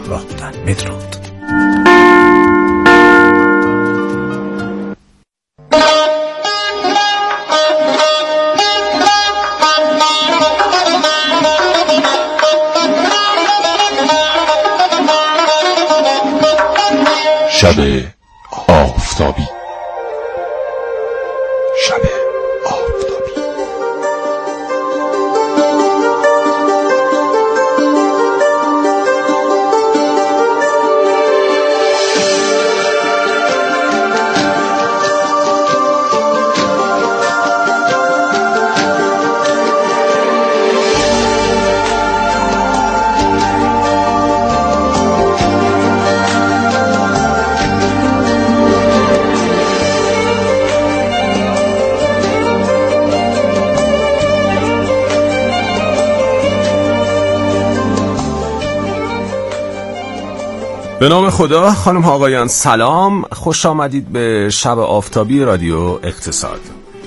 همراه بودن. بدرود. شب آفتابی. شب آفتابی. به نام خدا. خانم ها آقایان سلام، خوش آمدید به شب آفتابی رادیو اقتصاد.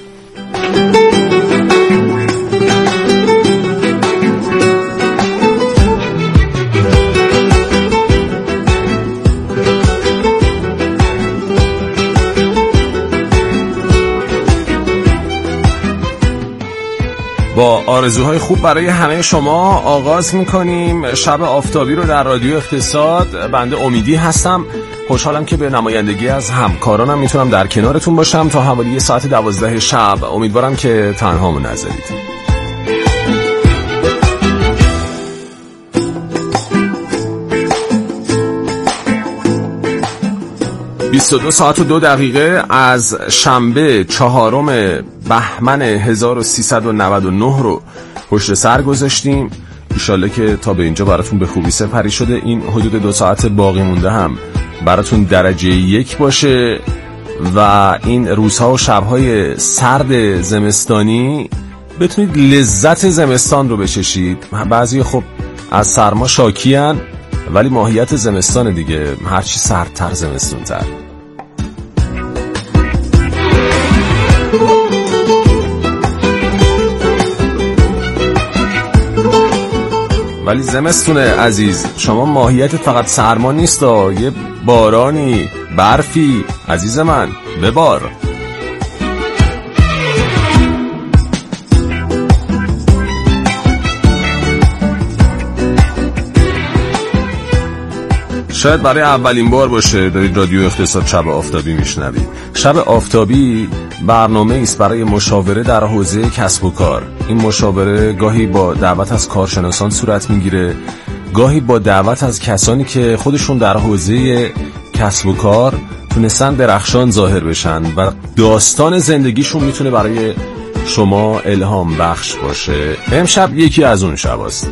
با آرزوهای خوب برای همه شما آغاز میکنیم شب آفتابی رو در رادیو اقتصاد. بنده امیدی هستم، خوشحالم که به نمایندگی از همکارانم میتونم در کنارتون باشم تا حوالی ساعت 12 شب. امیدوارم که تنها نذارید. 22 ساعت و 2 دقیقه از شنبه 4 بهمن 1399 رو پشت سر گذاشتیم. انشالله که تا به اینجا براتون به خوبی سپری شده. این حدود 2 ساعت باقی مونده هم براتون درجه 1 باشه و این روزها و شبهای سرد زمستانی بتونید لذت زمستان رو بچشید. بعضی خب از سرما شاکیان، ولی ماهیت زمستان دیگه، هرچی سردتر زمستون تر. ولی زمستون عزیز، شما ماهیت فقط سرما نیست، یه بارانی، برفی عزیز من ببار. شاید برای اولین بار باشه دارید رادیو اقتصاد شب آفتابی میشنوید. شب آفتابی برنامه است برای مشاوره در حوزه کسب و کار. این مشاوره گاهی با دعوت از کارشناسان صورت میگیره، گاهی با دعوت از کسانی که خودشون در حوزه کسب و کار تونستن درخشان ظاهر بشن و داستان زندگیشون میتونه برای شما الهام بخش باشه. امشب یکی از اون شباست.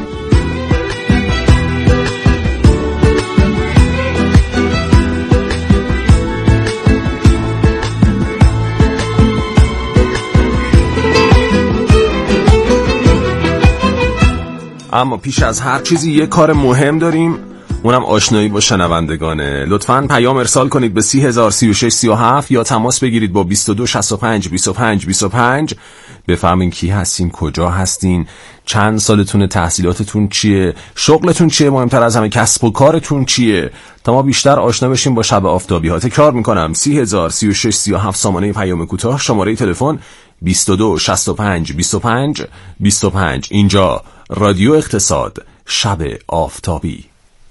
اما پیش از هر چیزی یه کار مهم داریم، اونم آشنایی با شنوندگانه. لطفاً پیام ارسال کنید به 303637 یا تماس بگیرید با 22652525. بفهمین کی هستین، کجا هستین، چند سالتونه، تحصیلاتتون چیه، شغلتون چیه، مهمتر از همه کسب و کارتون چیه، تا ما بیشتر آشنا بشیم با شب آفتابی ها. تکرار میکنم 303637 سامانه پیام کوتاه، شماره تلفن 22652525. اینجا رادیو اقتصاد، شب آفتابی.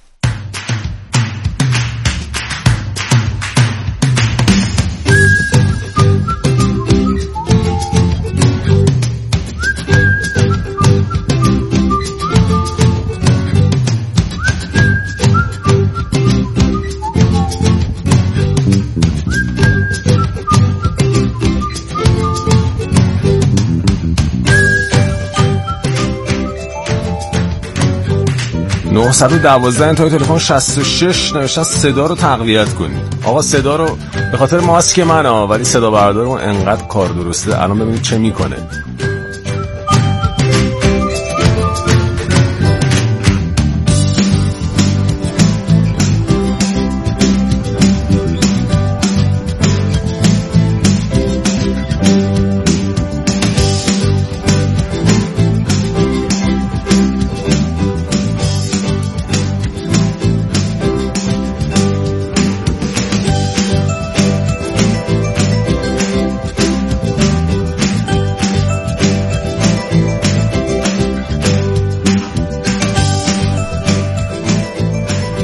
912 انتهای تلفن 66 نوشتن صدا رو تقویت کنید. آقا صدا رو به خاطر ماسک من ولی صدا بردارمون انقدر کار درسته. الان ببینید چه میکنه.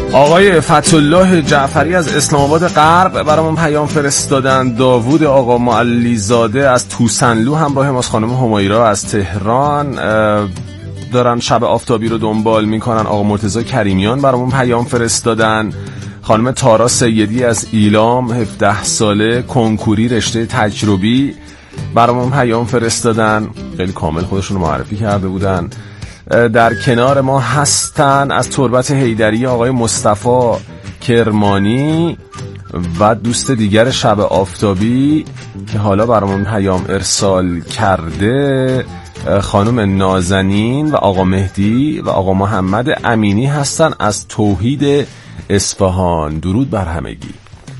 آقای فتح‌الله جعفری از اسلام آباد غرب برامون پیام فرستادن. داوود آقا معلی زاده از توسنلو همراه ماست. خانم همیرا از تهران دارن شب آفتابی رو دنبال میکنن. آقا مرتضی کریمیان برامون پیام فرستادن. خانم تارا سیدی از ایلام 17 ساله کنکوری رشته تجربی برامون پیام فرستادن. خیلی کامل خودشون رو معرفی کرده بودن. در کنار ما هستن از تربت حیدری آقای مصطفی کرمانی و دوست دیگر شب آفتابی که حالا برامون پیام ارسال کرده خانم نازنین و آقا مهدی و آقا محمد امینی هستن از توحید اصفهان. درود بر همگی.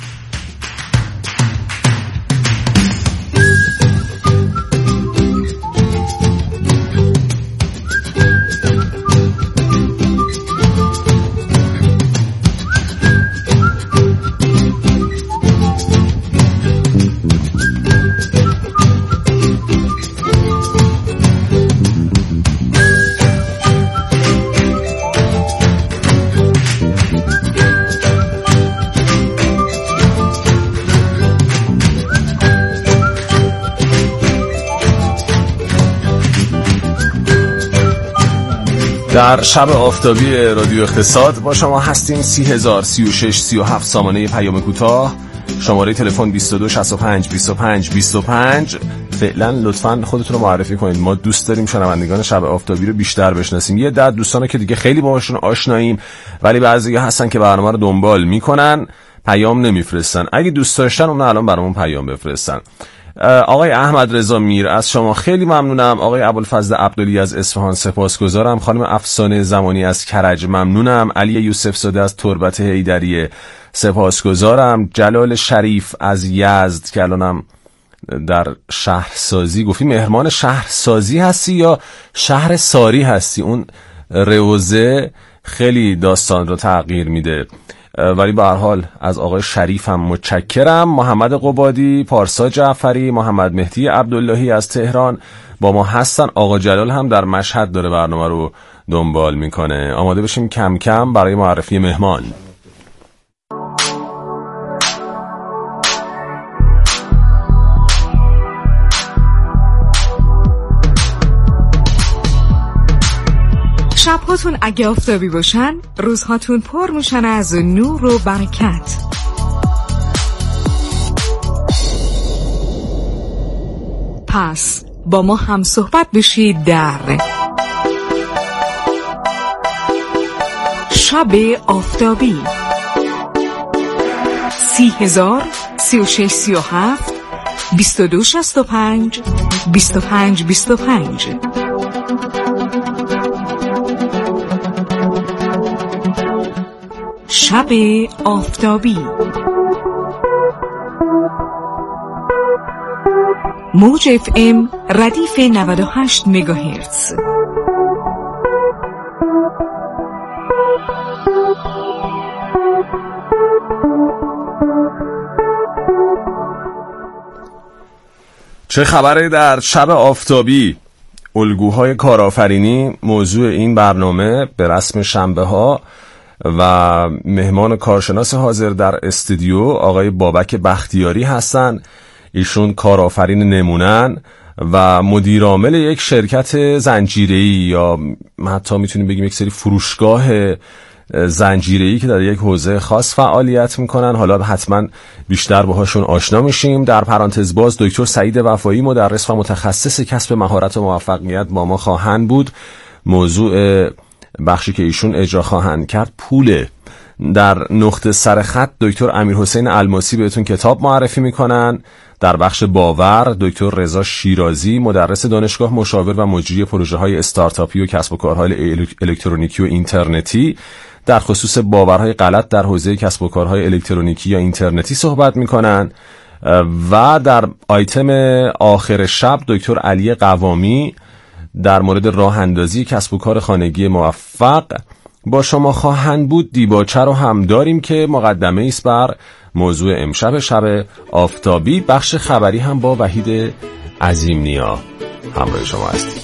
در شب آفتابی رادیو اقتصاد با شما هستیم. 30,036 37 سامانه پیام کوتاه، شماره تلفن 22 65 25 25. فعلا لطفاً خودتون رو معرفی کنید. ما دوست داریم شنوندگان شب آفتابی رو بیشتر بشناسیم. یه در دوستانه که دیگه خیلی باهاشون آشناییم ولی بعضیا هستن که برنامه رو دنبال میکنن پیام نمیفرستن. اگه دوست داشتن اون الان برامون پیام بفرستن. آقای احمد رضا میر از شما خیلی ممنونم. آقای ابوالفضل عبدلی از اصفهان سپاسگزارم. خانم افسانه زمانی از کرج ممنونم. علی یوسف زاده از تربت حیدری سپاسگزارم. جلال شریف از یزد که الانم در شهرسازی گفتی مهرمان شهرسازی هستی یا شهر ساری هستی؟ اون روزه خیلی داستان رو تغییر میده ولی به هر حال از آقای شریف هم متشکرم. محمد قبادی، پارسا جعفری، محمد مهدی عبداللهی از تهران با ما هستن. آقا جلال هم در مشهد داره برنامه رو دنبال میکنه. آماده بشیم کم کم برای معرفی مهمان. شبهاتون اگه آفتابی باشن، روزهاتون پر میشن از نور و برکت. پس با ما هم صحبت بشید در شب آفتابی. 30,036 37 22 65 25 25. شب آفتابی. موج FM ردیف 98 مگاهرتز. چه خبره در شب آفتابی؟ الگوهای کارآفرینی موضوع این برنامه به رسم شنبه ها و مهمان کارشناس حاضر در استودیو آقای بابک بختیاری هستن. ایشون کارآفرین نمونن و مدیر عامل یک شرکت زنجیره‌ای یا حتی میتونیم بگیم یک سری فروشگاه زنجیره‌ای که در یک حوزه خاص فعالیت میکنن. حالا حتما بیشتر باهاشون آشنا میشیم. در پرانتز باز دکتر سعید وفایی مدرس و متخصص کسب مهارت و موفقیت با ما خواهند بود. موضوع بخشی که ایشون اجرا خواهند کرد پوله. در نقطه سرخط دکتر امیرحسین الماسی بهتون کتاب معرفی میکنن. در بخش باور دکتر رضا شیرازی مدرس دانشگاه، مشاور و مجری پروژه های استارتاپی و کسب و کارهای الکترونیکی و اینترنتی در خصوص باورهای غلط در حوزه کسب و کارهای الکترونیکی یا اینترنتی صحبت میکنن. و در آیتم آخر شب دکتر علی قوامی در مورد راه اندازی کسب و کار خانگی موفق با شما خواهند بود. دیباچه رو هم داریم که مقدمه است بر موضوع امشب شب آفتابی. بخش خبری هم با وحید عظیم نیا همراه شما هستیم.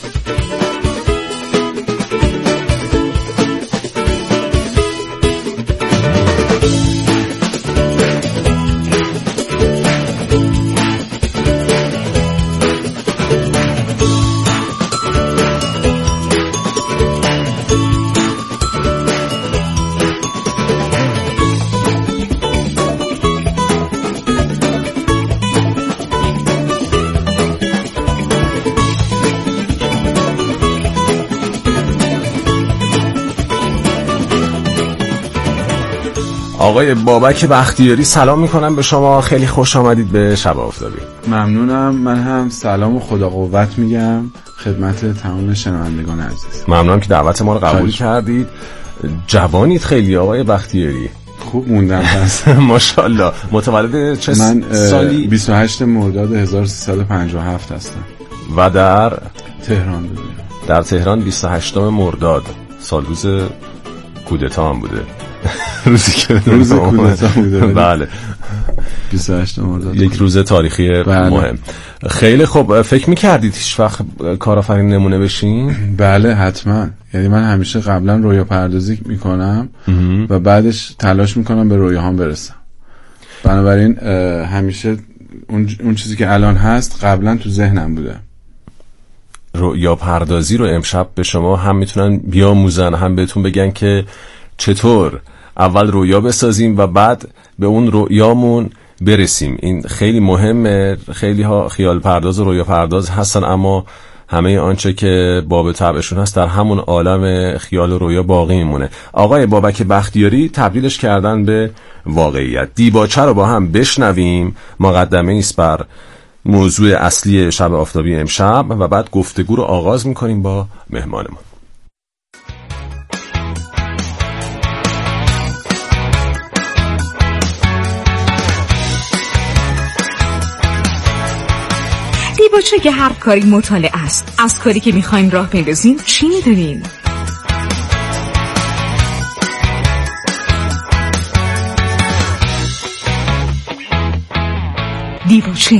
آقای بابک بختیاری سلام میکنم به شما، خیلی خوش آمدید به شب آفتابی. ممنونم. من هم سلام و خدا قوت میگم خدمت تمام شنوندگان عزیز. ممنونم که دعوت ما رو قبول کردید. جوانید خیلی آقای بختیاری. خوب موندم پس. ماشاءالله. متولد چه سالی؟ 28 مرداد 1357 هستم و در تهران بودم. در تهران 28 مرداد، سال روز کودتا هم بوده. روز کودتا بوده. بله 28 مرداد، یک روز تاریخی مهم. خیلی خوب. فکر می‌کردید هیچ وقت کارآفرین نمونه بشین؟ بله حتما. یعنی من همیشه قبلا رویا پردازی میکنم و بعدش تلاش میکنم به رویاهام برسم. بنابراین همیشه اون چیزی که الان هست قبلا تو ذهنم بوده. رویا پردازی رو امشب به شما هم میتونن بیاموزن، هم بهتون بگن که چطور اول رویا بسازیم و بعد به اون رویامون برسیم. این خیلی مهمه. خیلی ها خیال پرداز و رویا پرداز هستن، اما همه آنچه که باب طبعشون هست در همون عالم خیال و رویا باقی میمونه. آقای بابک بختیاری تبدیلش کردن به واقعیت. دیباچه رو با هم بشنویم، مقدمه ایست بر موضوع اصلی شب آفتابی امشب و بعد گفتگو رو آغاز میکنیم با مهمانمون. دیباچه که هر کاری مطالعه است. از کاری که میخوایم راه بندازیم چی میدونین؟ دیباچه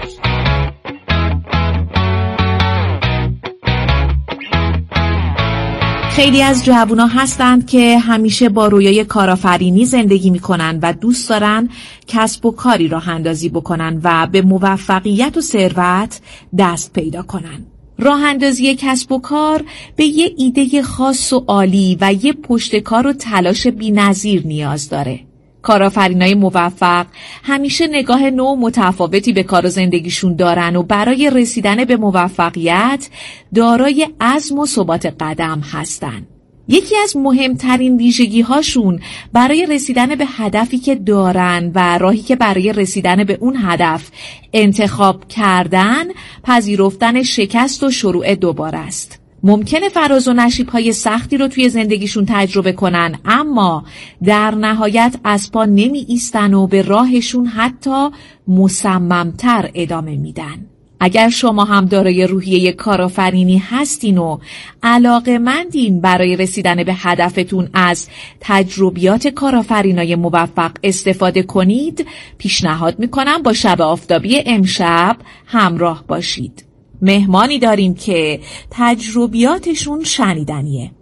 خیلی از جوونا هستند که همیشه با رویای کارآفرینی زندگی میکنن و دوست دارن کسب و کاری راه اندازی بکنن و به موفقیت و ثروت دست پیدا کنن. راه اندازی کسب و کار به یه ایده خاص و عالی و یه پشتکار و تلاش بی‌نظیر نیاز داره. کارآفرینای موفق همیشه نگاه نو متفاوتی به کار و زندگیشون دارن و برای رسیدن به موفقیت دارای عزم و ثبات قدم هستن. یکی از مهمترین ویژگی هاشون برای رسیدن به هدفی که دارن و راهی که برای رسیدن به اون هدف انتخاب کردن، پذیرفتن شکست و شروع دوباره است. ممکنه فراز و نشیب‌های سختی رو توی زندگیشون تجربه کنن، اما در نهایت از پا نمی ایستن و به راهشون حتی مصممتر ادامه میدن. اگر شما هم دارای روحیه کارآفرینی هستین و علاقه‌مندین برای رسیدن به هدفتون از تجربیات کارآفرینای موفق استفاده کنید، پیشنهاد میکنم با شب آفتابی امشب همراه باشید. مهمانی داریم که تجربیاتشون شنیدنیه.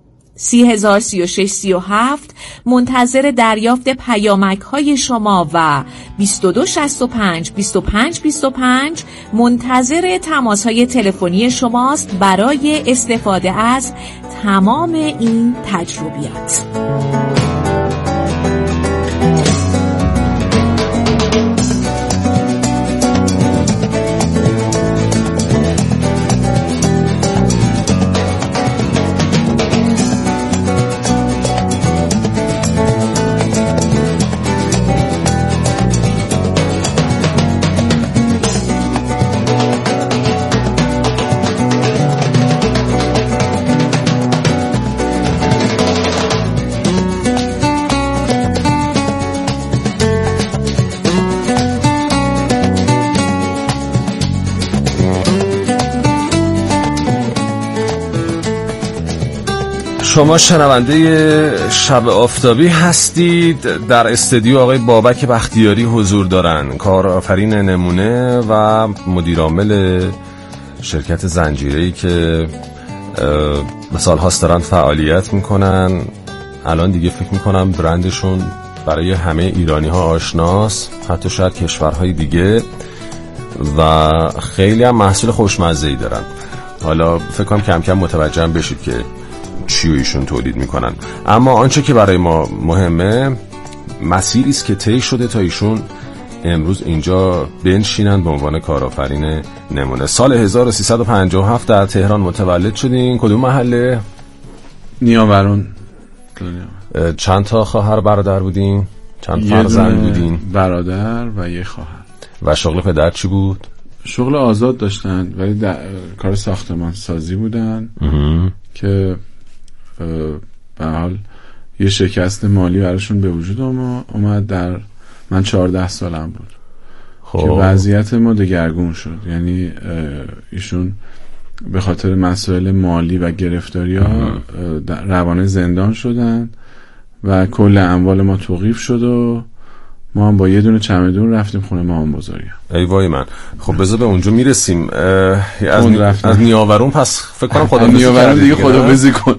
30,036 منتظر دریافت پیامک های شما و 2265 منتظر تماس های تلفنی شماست برای استفاده از تمام این تجربیات. شما شنونده شب آفتابی هستید. در استودیو آقای بابک بختیاری حضور دارن، کارآفرین نمونه و مدیرعامل شرکت زنجیره‌ای که سال هاست دارن فعالیت میکنن. الان دیگه فکر میکنم برندشون برای همه ایرانی ها آشناست، حتی شاید کشورهای دیگه، و خیلی هم محصول خوشمزه‌ای دارن. حالا فکر کنم کم کم متوجه هم بشید که چی ایشون تولید میکنن. اما آنچه که برای ما مهمه مسیری است که طی شده تا ایشون امروز اینجا بنشینن به عنوان کارآفرین نمونه. سال 1357 در تهران متولد شدین. کدوم محله؟ نیاوران. چند تا خواهر برادر بودین؟ چند فرزند بودین؟ برادر و یه خواهر. و شغل پدر چی بود؟ شغل آزاد داشتن ولی در کار ساختمان سازی بودن که به حال یه شکست مالی براشون به وجود اومد. من 14 سالم بود که وضعیت ما دگرگون شد. یعنی ایشون به خاطر مسائل مالی و گرفتاری‌ها روانه زندان شدن و کل اموال ما توقیف شد و ما هم با یه دونه چمدون رفتیم خونه مامان بزرگم. ای وای من. خب بذار به اونجا میرسیم. از نیاورون پس فکر کنم خدافظی نیاورون دیگه خدافظی کن.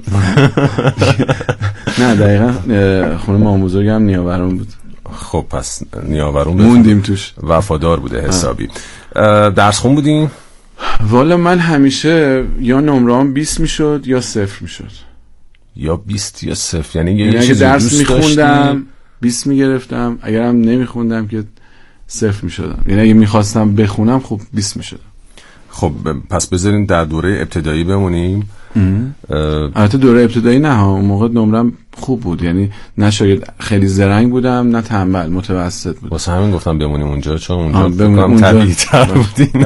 نه دقیقاً خونه مامان بزرگم نیاورون بود. خب پس نیاورون موندیم توش. وفادار بوده حسابی. درس خون بودین؟ والا من همیشه یا نمره‌ام 20 میشد یا 0 میشد. یا 20 یا 0 یعنی اگه درس میخوندم 20 میگرفتم، اگرم نمیخوندم که 0 میشدم. یعنی اگه میخواستم بخونم خب 20 میشدم. خب پس بذارین در دوره ابتدایی بمونیم. البته دوره ابتدایی نه ها، اون موقع نمرم خوب بود. یعنی نه شاید خیلی زرنگ بودم نه تنبل، متوسط بود. واسه همین گفتم بمونیم اونجا، چون اونجا طبیعی‌تر بودین.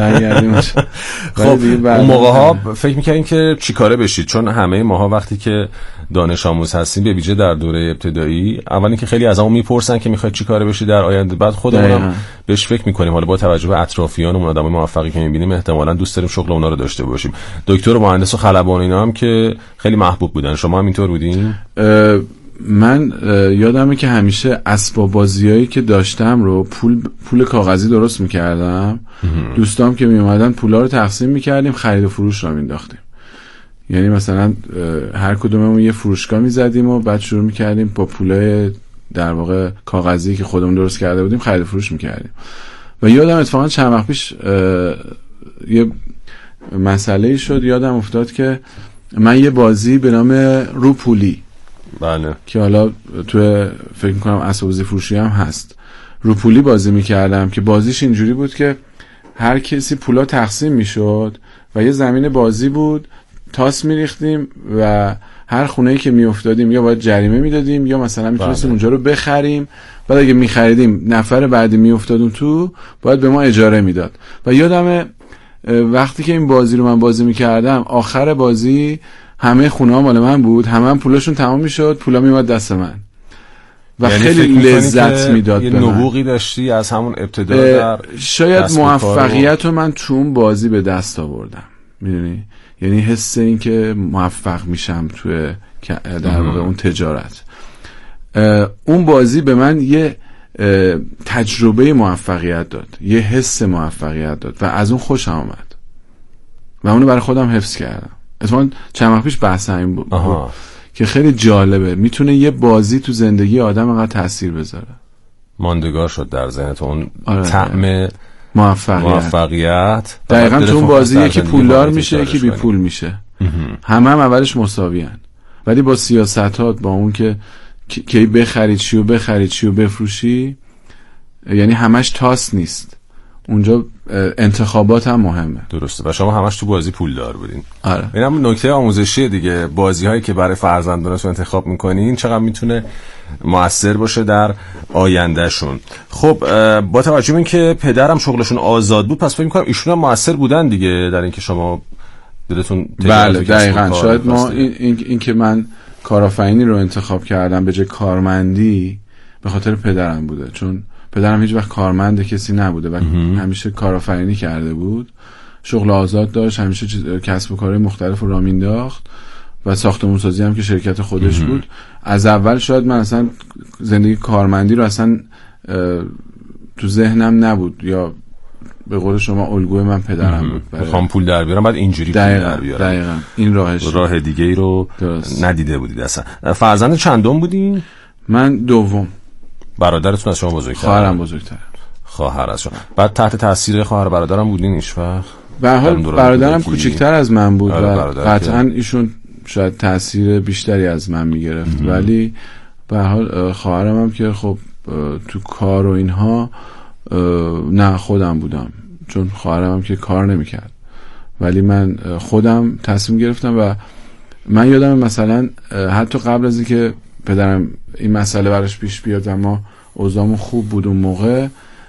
خب اون موقع ها فکر می‌کردین که چیکاره بشید؟ چون همه ماها وقتی که دانش آموز هستیم به ویژه در دوره ابتدایی، اولی که خیلی از همون میپرسن که میخواید چیکاره بشی در آینده، بعد خودمون بهش فکر میکنیم. حالا با توجه به اطرافیانمون، آدمای موفقی که میبینیم، احتمالاً دوست داریم شغل اونا رو داشته باشیم. دکتر و مهندس و خلبان اینا هم که خیلی محبوب بودن. شما هم اینطور بودین؟ من یادمه که همیشه اسباب بازیایی که داشتم رو پول کاغذی درست میکردم. دوستام که میومدن پولا رو تقسیم میکردیم، خرید و فروش رو مینداختیم. یعنی مثلا هر کدوممون یه فروشگاه میزدیم و بعد شروع میکردیم با پولای در واقع کاغذی که خودمون درست کرده بودیم خرید و فروش میکردیم. و یادم اتفاقا چند وقت پیش یه مسئله شد، یادم افتاد که من یه بازی به نام روپولی، بله، که حالا تو فکر میکنم اسباب بازی فروشی هم هست، روپولی بازی میکردم که بازیش اینجوری بود که هر کسی پولا تقسیم میشد و یه زمین بازی بود، تاس میریختیم و هر خونه‌ای که میافتادیم یا باید جریمه میدادیم یا مثلا میتونستیم اونجا رو بخریم. بعد اگه میخریدیم نفر بعدی میافتادون تو باید به ما اجاره میداد. و یادمه وقتی که این بازی رو من بازی میکردم، آخر بازی همه خونه ها مال من بود، همه پولاشون تمام میشد، پولا میومد دست من و یعنی خیلی لذت میداد. یه نبوغی داشتی از همون ابتدا در شاید موفقیت رو من تو اون بازی به دست آوردم، میدونی؟ یعنی حس این که موفق میشم توی در واقع اون تجارت. اون بازی به من یه تجربه موفقیت داد، یه حس موفقیت داد و از اون خوشم آمد و اونو برای خودم حفظ کردم. اتفاقا چند وقت پیش بحث این بود که خیلی جالبه، میتونه یه بازی تو زندگی آدم انقدر تاثیر بذاره. ماندگار شد در ذهنت اون طعم موفقیت. دقیقاً تو اون بازی یکی پولدار میشه یکی بی پول میشه، همه هم اولش مساویان، ولی با سیاستات، با اون که کی بخرید چیو بخرید چیو بفروشی، یعنی همش تاس نیست اونجا، انتخابات هم مهمه. درسته. و شما همش تو بازی پولدار بودین. آره. این هم نکته آموزشی دیگه، بازی هایی که برای فرزندانتون انتخاب میکنین چقدر میتونه مؤثر باشه در آیندهشون. خب با توجه به این که پدرم شغلشون آزاد بود، پس فکر میکنم ایشون هم مؤثر بودن دیگه در اینکه شما دلتون بله دقیقاً. شاید ما این که من کارآفرینی رو انتخاب کردم به جای کارمندی به خاطر پدرم بوده، چون پدرم هیچ وقت کارمند کسی نبوده و همیشه کارآفرینی کرده بود، شغل آزاد داشت، همیشه کسب و کارهای مختلف رو راه مینداخت و ساختمون سازی هم که شرکت خودش بود. از اول شاید من اصلا زندگی کارمندی رو اصلا تو ذهنم نبود، یا به قول شما الگوی من پدرم بود. میخوام پول در بیارم بعد اینجوری پول در بیارم. دقیقاً این راهش. راه دیگه ای رو ندیده بودید اصلا. فرزند چندم بودین؟ من دوم. برادرتون از شما بزرگتره؟ خواهرم بزرگتره. خواهر از شما. بعد تحت تاثیر خواهر برادرم بودین هیچ وقت؟ به هر حال برادرم کوچیک‌تر از من بود و قطعاً ایشون شاید تاثیر بیشتری از من میگرفت، ولی به هر حال خواهرم هم که خب تو کار و اینها نه خودم بودم، چون خواهرم هم که کار نمیکرد، ولی من خودم تصمیم گرفتم. و من یادم مثلا حتی قبل از اینکه پدرم این مسئله براش پیش بیاد و ما اوضاعمون خوب بود اون موقع،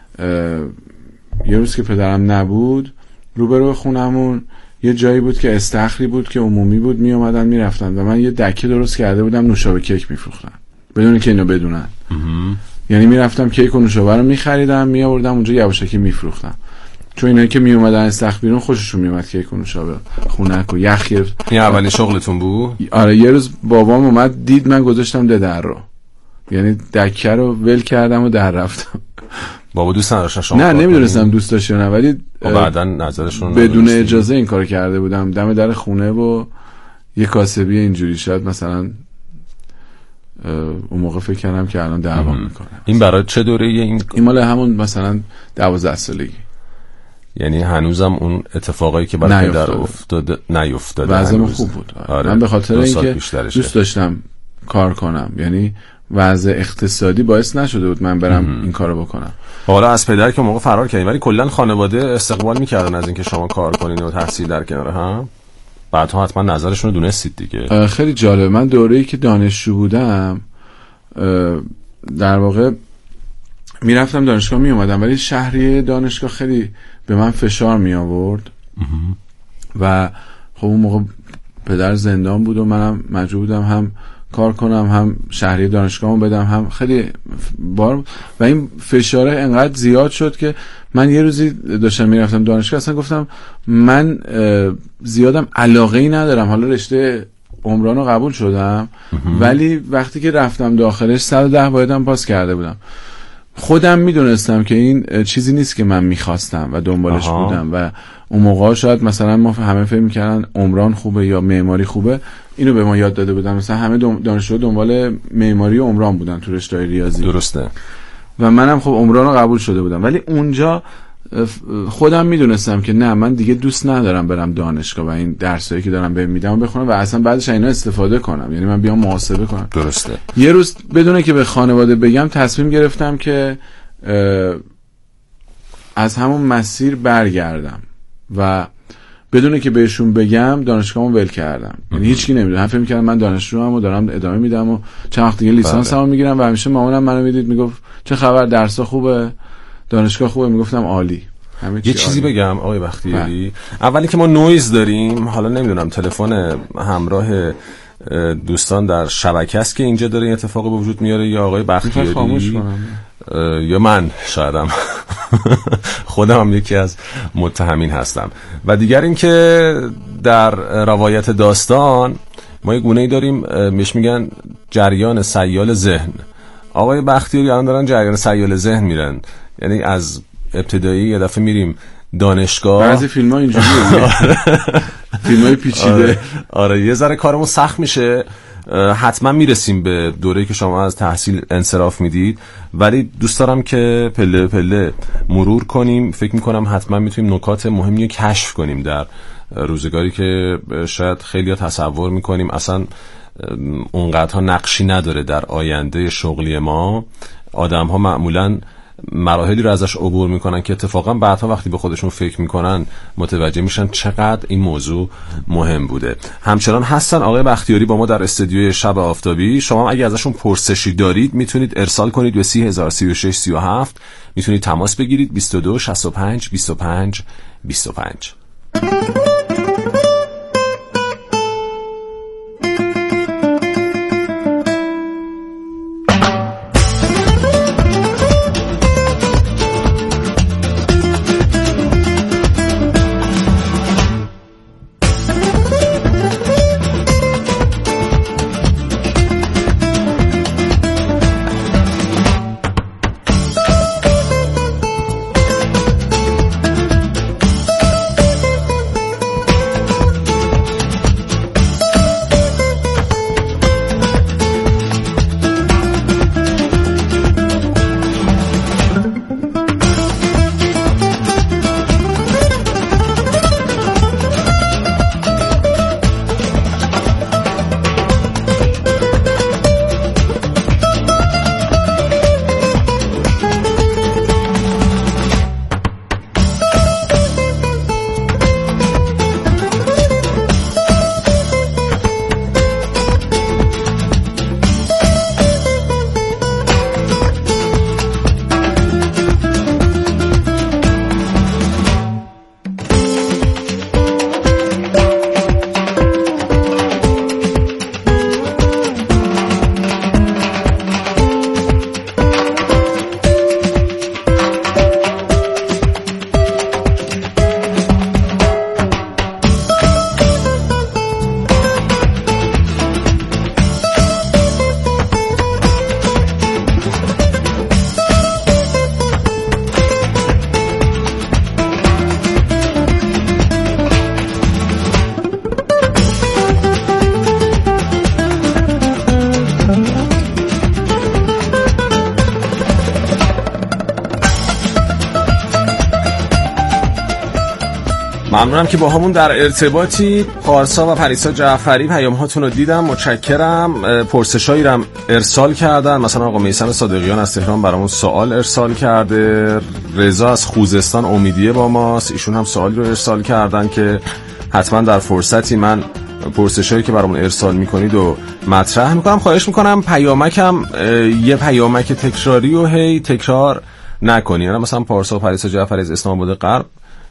یه روز که پدرم نبود روبرو خونمون یه جایی بود که استخری بود که عمومی بود، می اومدن می رفتن و من یه دکه درست کرده بودم نوشابه کیک می فروختم بدون که اینو بدونن. یعنی می رفتم کیک و نوشابه رو می خریدم می آوردم اونجا یواشکی می فروختم، چون اینایی که می اومدن استخر بیرون خوششون می اومد کیک و نوشابه خونک و یخ گرفت. این اولین شغلتون بود؟ آره. یه روز بابام اومد دید من گذاشتم در رو، یعنی دکه رو ول کردم و در رفتم. بابا دوست نداشتن شما؟ نه نمیدونستم دوست داشت یا نه، ولی بعداً نظرشون بدون اجازه این کارو کرده بودم دم در خونه و یه کاسبی اینجوری. شاید مثلا اون موقع فکر کردم که الان دعوا میکنم. این برای چه دوره‌ای؟ این مال همون مثلا 12 سالگی. یعنی هنوزم اون اتفاقایی که برای پدر افتاده نیفتاده. وضعم خوب بود. آره. من به خاطر اینکه دوست داشتم کار کنم، یعنی وضع اقتصادی باعث نشده بود من برم این کارو بکنم. حالا از پدر که موقع فرار کردین، ولی کلا خانواده استقبال میکردن از اینکه شما کار کنین و تحصیل در کنار هم؟ بعدها حتما نظرشون رو دونستید دیگه. خیلی جالب. من دوره‌ای که دانشجو بودم در واقع میرفتم دانشگاه می اومدم، ولی شهریه دانشگاه خیلی به من فشار می آورد و خب اون موقع پدر زندان بود و منم مجبور بودم هم کار کنم هم شهریه دانشگاهمو بدم، هم خیلی بار و این فشاره انقدر زیاد شد که من یه روزی داشتم میرفتم دانشگاه اصلا گفتم من زیادم علاقه‌ای ندارم، حالا رشته عمران رو قبول شدم ولی وقتی که رفتم داخلش 110 بایدم پاس کرده بودم. خودم میدونستم که این چیزی نیست که من میخواستم و دنبالش بودم و اون موقع شاید مثلا ما همه فکر میکردن عمران خوبه یا معماری خوبه، اینو به ما یاد داده بودن، مثلا همه دانشجو دنبال معماری و عمران بودن تو رشته ریاضی. درسته. و منم خب عمران رو قبول شده بودم، ولی اونجا خودم میدونستم که نه من دیگه دوست ندارم برم دانشگاه و این درسایی که دارم بهم میدم بخونم و اصلا بعدش اینا استفاده کنم، یعنی من بیام محاسبه کنم. درسته. یه روز بدون که به خانواده بگم تصمیم گرفتم که از همون مسیر برگردم و بدون که بهشون بگم دانشگاهمو ول کردم. یعنی هیچکی نمیدونه. من فکر می‌کردم من دانشجوام و دارم ادامه میدم و چند وقت دیگه لیسانسمو میگیرم و همیشه مامانم منو میدید میگفت چه خبر، درس‌ها خوبه، دانشگاه خوبه؟ میگفتم عالی. یه چیزی بگم آقای بختیاری، اولی که ما نویز داریم، حالا نمیدونم تلفن همراه دوستان در شبکه است که اینجا داره این اتفاق به وجود میاره یا آقای بختیاری یا من شایدم خودم هم یکی از متهمین هستم. و دیگر این که در روایت داستان ما یه گونه‌ای داریم بهش میگن جریان سیال ذهن. آقای بختیاری الان دارن جریان سیال ذهن میرن، یعنی از ابتدایی یه دفعه میریم دانشگاه. بعضی فیلم‌ها اینجوریه. فیلم‌های پیچیده. آره یه ذره کارمون سخت میشه. حتما میرسیم به دوره‌ای که شما از تحصیل انصراف میدید، ولی دوست دارم که پله پله مرور کنیم. فکر میکنم حتما میتونیم نکات مهمی رو کشف کنیم در روزگاری که شاید خیلی تصور میکنیم اصلا اونقدرها نقشی نداره در آینده شغلی ما. آدم ها معمولاً مراحلی رو ازش عبور میکنن که اتفاقا بعدها وقتی به خودشون فکر میکنن متوجه میشن چقدر این موضوع مهم بوده. همچنان هستن آقای بختیاری با ما در استودیوی شب آفتابی. شما اگه ازشون پرسشی دارید میتونید ارسال کنید به 303637، میتونید تماس بگیرید 22 65 25 25. ممنونم که با همون در ارتباطی. پارسا و پریسا جعفری پیام هاتون رو دیدم، متشکرم. پرسشایی رو هم ارسال کردن، مثلا آقا میثم صادقیان از تهران برامون سوال ارسال کرده، رضا از خوزستان امیدیه با ماست، ایشون هم سوالی رو ارسال کردن که حتما در فرصتی من پرسشایی که برامون ارسال میکنید و مطرح میکنم. خواهش میکنم پیامکم یه پیامک تکراری و هی تکرار نکنی. یعنی مثلا پارسا و پریسا جعفری از اسلام آباد غرب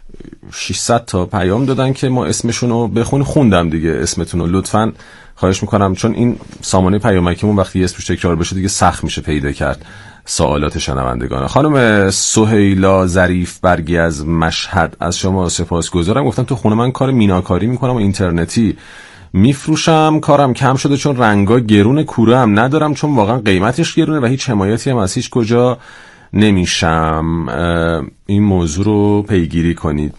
600 تا پیام دادن که ما اسمشون رو بخونیم، خوندم دیگه اسمتون رو. لطفاً خواهش میکنم، چون این سامانه پیامکیمون وقتی اسمش تکرار بشه دیگه سخت میشه پیدا کرد سوالات شنوندگان. خانم سهیلا ظریف برگی از مشهد، از شما سپاسگزارم. گفتن تو خونه من کار میناکاری میکنم و اینترنتی میفروشم، کارم کم شده چون رنگا گرونه، کوره هم ندارم چون واقعا قیمتش گرونه و هیچ حمایتی هم از هیچ کجا نمیشم. این موضوع رو پیگیری کنید.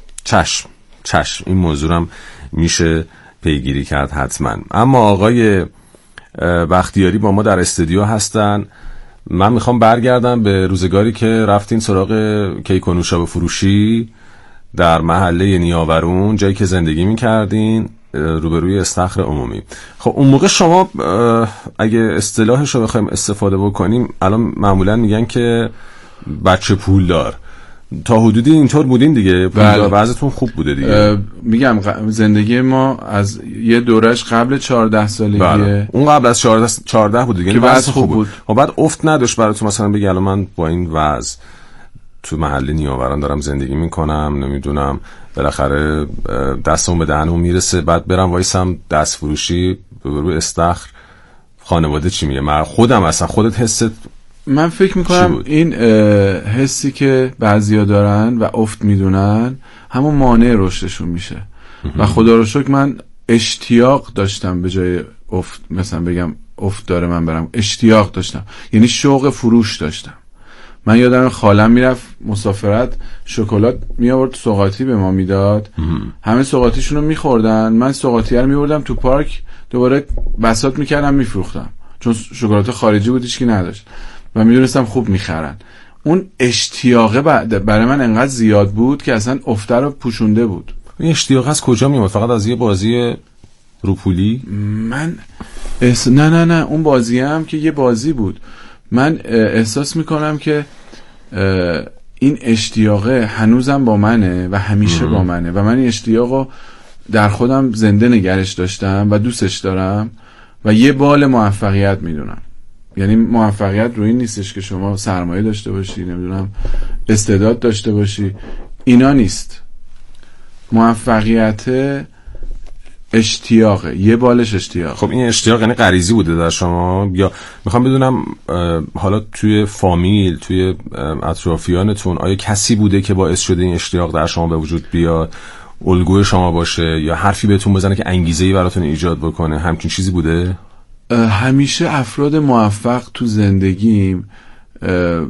چشم این موضوع هم میشه پیگیری کرد حتما. اما آقای بختیاری با ما در استودیو هستن. من میخوام برگردم به روزگاری که رفتین سراغ کیک و نوشابه فروشی در محله نیاورون، جایی که زندگی میکردین روبروی استخر عمومی. خب اون موقع شما اگه اصطلاحش رو بخوایم استفاده بکنیم، الان معمولا میگن که بچه پولدار، تا حدودی اینطور بودین دیگه؟ پولدار بعضتون خوب بوده دیگه. میگم زندگی ما از یه دورش قبل 14 سالگیه. بله. اون قبل از 14 بود دیگه که وضع خوب بود. و بعد افت نداشت براتون مثلا بگی الان من با این وضع تو محله نیاوران دارم زندگی میکنم، نمیدونم بالاخره دستم به دهنم میرسه، بعد برم وایسم دست فروشی روی استخر، خانواده چی میگه؟ من خودم اصلا خودت حست؟ من فکر میکنم این حسی که بعضیا دارن و افت میدونن همون مانع رشدشون میشه. و خدا رو شکر من اشتیاق داشتم به جای افت، مثلا بگم افت داره من برم، اشتیاق داشتم، یعنی شوق فروش داشتم. من یادم خالم میرفت مسافرت شکلات میآورد سوغاتی به ما میداد، همه سوغاتیشون رو میخوردن، من سوغاتی رو میبردم تو پارک دوباره بساط میکردم میفروختم، چون شکلات خارجی بود هیچکی نداشت و میدونستم خوب میخرن. اون اشتیاقه برای من انقدر زیاد بود که اصلا افته رو پوشونده بود. این اشتیاق از کجا میاد؟ فقط از یه بازی روپولی؟ من نه اون بازی هم که یه بازی بود. من احساس میکنم که این اشتیاقه هنوزم با منه و همیشه با منه و من این اشتیاقو در خودم زنده نگرش داشتم و دوستش دارم و یه بال موفقیت میدونم. یعنی موفقیت روی این نیستش که شما سرمایه داشته باشی، نمیدونم استعداد داشته باشی، اینا نیست. موفقیت اشتیاقه، یه بالش اشتیاق. خب این اشتیاق یعنی غریزی بوده در شما، یا میخوام بدونم حالا توی فامیل، توی اطرافیانتون آیا کسی بوده که باعث شده این اشتیاق در شما به وجود بیاد، الگوی شما باشه، یا حرفی بهتون بزنه که انگیزه‌ای براتون ایجاد بکنه؟ همچین چیزی بوده؟ همیشه افراد موفق تو زندگیم